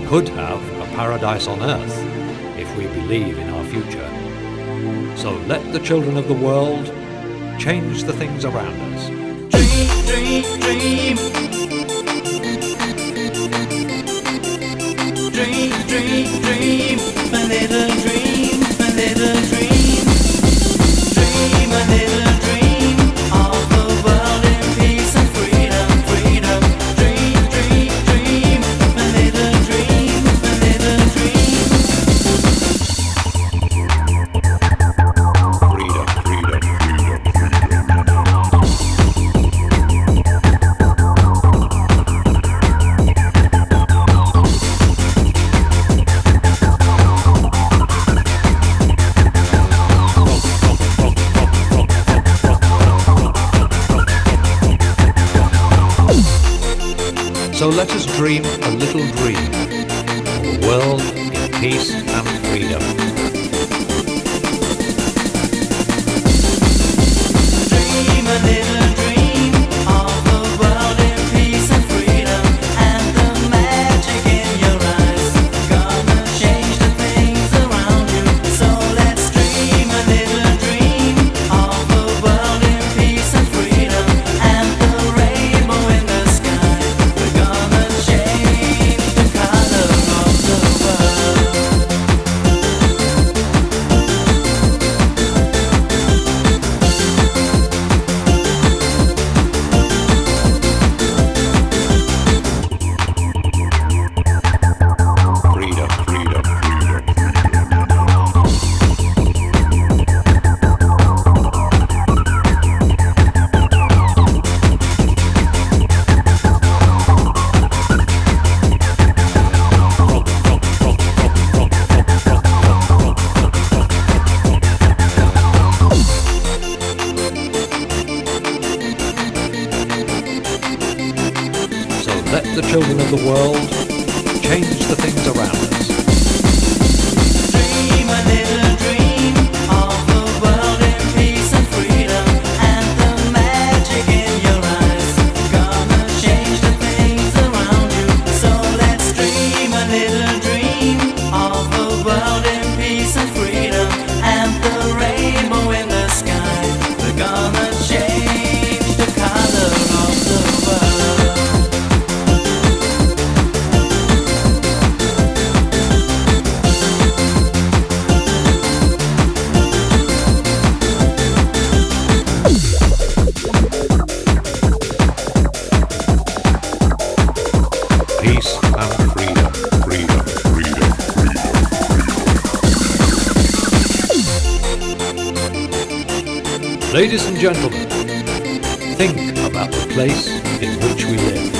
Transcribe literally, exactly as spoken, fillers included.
could have a paradise on earth if we believe in our future. So let the children of the world change the things around us. Dream, dream, dream. Dream, dream, dream. My little dream, my little dream. Dream, a little dream of the world in peace and freedom, freedom. Dream, dream, dream. My little dream, my little dream. Freedom, freedom, freedom, So let us dream a little dream of a world in peace and freedom. Dream a little dream of the world in peace and freedom, and the magic in your eyes gonna change the things around you. So let's dream a little dream of the world in peace and freedom, and the rainbow in the sky. We're gonna change the color of the world. Freedom, freedom, freedom. So let the children of the world change the things around us. Dream a little dream of the world in peace and freedom, and the magic in your eyes gonna change the things around you. So let's dream a little dream of the world in peace and freedom, and the rainbow in the sky. We're gonna change the color of the world. Peace and freedom, freedom, freedom, freedom. Ladies and gentlemen, think about the place in which we live.